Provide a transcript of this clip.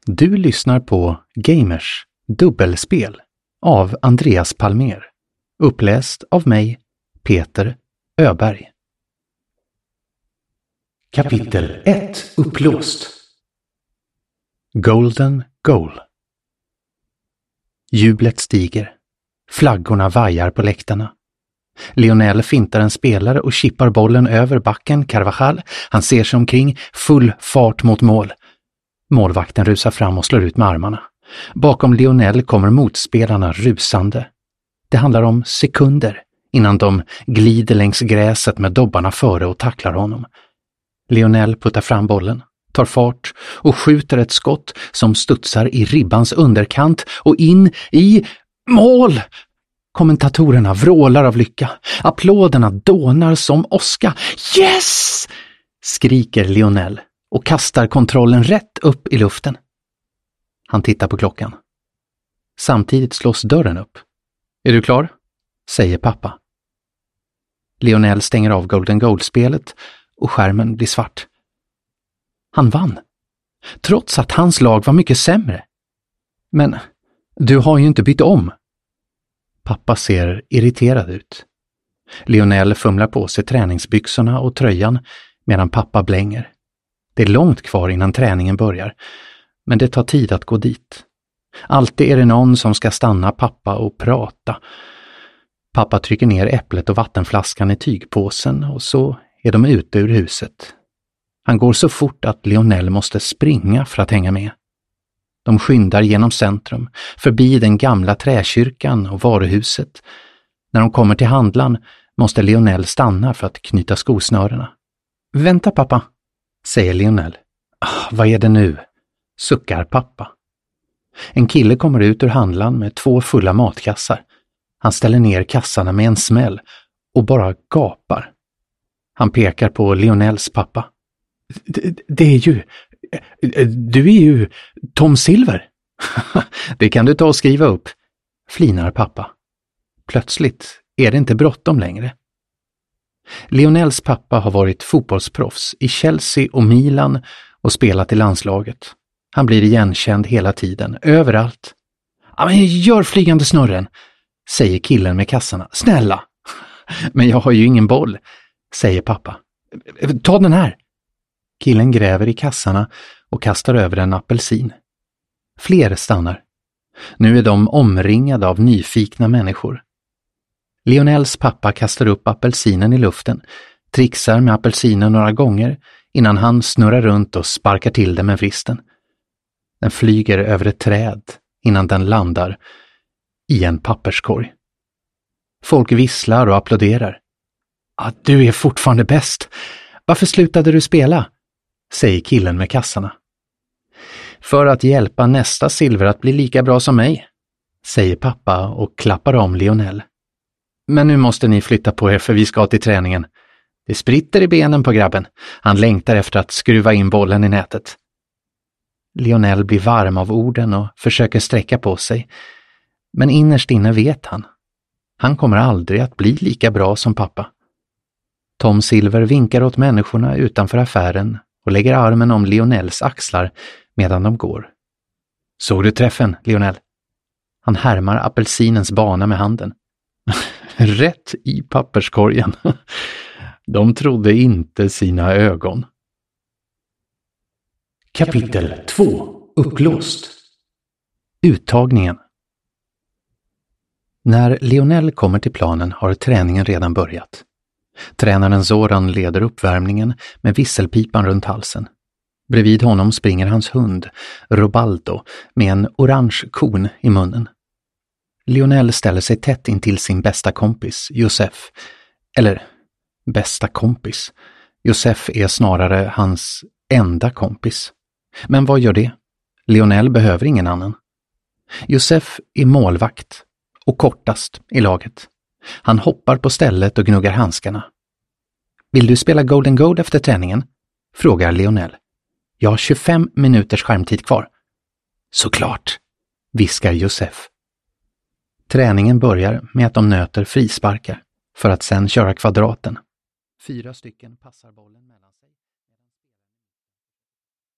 Du lyssnar på Gamers dubbelspel av Andreas Palmer, uppläst av mig, Peter Öberg. Kapitel 1 upplåst. Golden Goal. Jublet stiger. Flaggorna vajar på läktarna. Lionel fintar en spelare och chippar bollen över backen Carvajal. Han ser sig omkring, full fart mot mål. Målvakten rusar fram och slår ut med armarna. Bakom Lionel kommer motspelarna rusande. Det handlar om sekunder innan de glider längs gräset med dobbarna före och tacklar honom. Lionel puttar fram bollen, tar fart och skjuter ett skott som studsar i ribbans underkant och in i mål! Kommentatorerna vrålar av lycka. Applåderna dånar som åska. Yes! Skriker Lionel och kastar kontrollen rätt upp i luften. Han tittar på klockan. Samtidigt slås dörren upp. Är du klar? Säger pappa. Lionel stänger av Golden Goal-spelet och skärmen blir svart. Han vann. Trots att hans lag var mycket sämre. Men du har ju inte bytt om. Pappa ser irriterad ut. Lionel fumlar på sig träningsbyxorna och tröjan medan pappa blänger. Det är långt kvar innan träningen börjar, men det tar tid att gå dit. Alltid är det någon som ska stanna pappa och prata. Pappa trycker ner äpplet och vattenflaskan i tygpåsen och så är de ute ur huset. Han går så fort att Lionel måste springa för att hänga med. De skyndar genom centrum, förbi den gamla träkyrkan och varuhuset. När de kommer till handlaren måste Lionel stanna för att knyta skosnörena. Vänta pappa, säger Lionel. Vad är det nu? Suckar pappa. En kille kommer ut ur handlaren med 2 fulla matkassar. Han ställer ner kassarna med en smäll och bara gapar. Han pekar på Lionels pappa. Det är ju... Du är ju Tom Silver. Det kan du ta och skriva upp, flinar pappa. Plötsligt är det inte bråttom längre. Lionels pappa har varit fotbollsproffs i Chelsea och Milan och spelat i landslaget. Han blir igenkänd hela tiden, överallt. Men gör flygande snurren, säger killen med kassarna. Snälla. Men jag har ju ingen boll, säger pappa. Ta den här. Killen gräver i kassarna och kastar över en apelsin. Fler stannar. Nu är de omringade av nyfikna människor. Lionels pappa kastar upp apelsinen i luften, trixar med apelsinen några gånger innan han snurrar runt och sparkar till den med vristen. Den flyger över ett träd innan den landar i en papperskorg. Folk visslar och applåderar. Du är fortfarande bäst. Varför slutade du spela? Säger killen med kassarna. För att hjälpa nästa Silver att bli lika bra som mig, säger pappa och klappar om Lionel. Men nu måste ni flytta på er för vi ska till träningen. Det spritter i benen på grabben. Han längtar efter att skruva in bollen i nätet. Lionel blir varm av orden och försöker sträcka på sig. Men innerst inne vet han. Han kommer aldrig att bli lika bra som pappa. Tom Silver vinkar åt människorna utanför affären och lägger armen om Lionels axlar medan de går. Såg du träffen, Lionel? Han härmar apelsinens bana med handen. Rätt i papperskorgen. De trodde inte sina ögon. Kapitel 2 upplåst. Uttagningen. När Lionel kommer till planen har träningen redan börjat. Tränaren Zoran leder uppvärmningen med visselpipan runt halsen. Bredvid honom springer hans hund, Robaldo, med en orange kon i munnen. Lionel ställer sig tätt intill sin bästa kompis, Josef. Eller, bästa kompis. Josef är snarare hans enda kompis. Men vad gör det? Lionel behöver ingen annan. Josef är målvakt och kortast i laget. Han hoppar på stället och gnuggar handskarna. Vill du spela Golden Goal efter träningen? Frågar Lionel. Jag har 25 minuters skärmtid kvar. Såklart, viskar Josef. Träningen börjar med att de nöter frisparkar för att sen köra kvadraten. 4 stycken passar bollen mellan